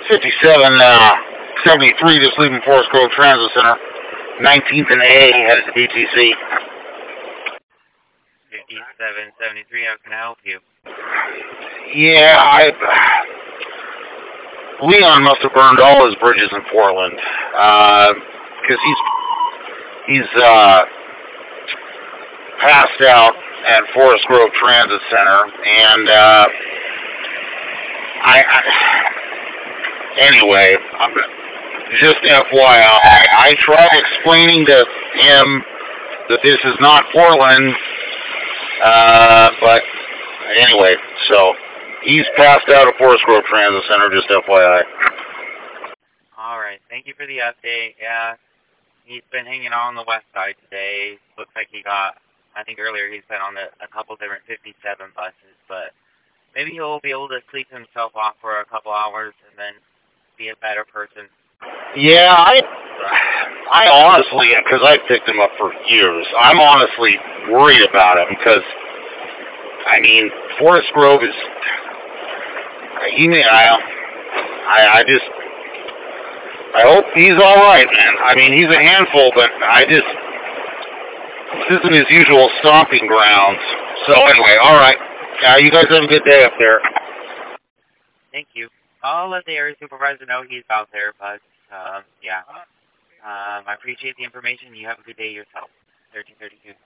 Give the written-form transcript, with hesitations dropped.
57, 73, just leaving Forest Grove Transit Center. 19th and A, headed to BTC. 5773, how can I help you? Yeah, Leon must have burned all his bridges in Portland, because he's passed out at Forest Grove Transit Center, and anyway, just FYI, I tried explaining to him that this is not Portland, but anyway, so he's passed out at Forest Grove Transit Center, just FYI. Alright, thank you for the update. Yeah, he's been hanging on the west side today. Looks like he got, I think earlier he's been on a couple different 57 buses, but maybe he'll be able to sleep himself off for a couple hours and then be a better person. Yeah, I honestly, because I've picked him up for years, I'm honestly worried about him because, I mean, Forest Grove is, I hope he's all right, man. I mean, he's a handful, but this isn't his usual stomping grounds. So anyway, all right. You guys have a good day up there. Thank you. I'll let the area supervisor know he's out there, but, yeah. I appreciate the information. You have a good day yourself. 1332.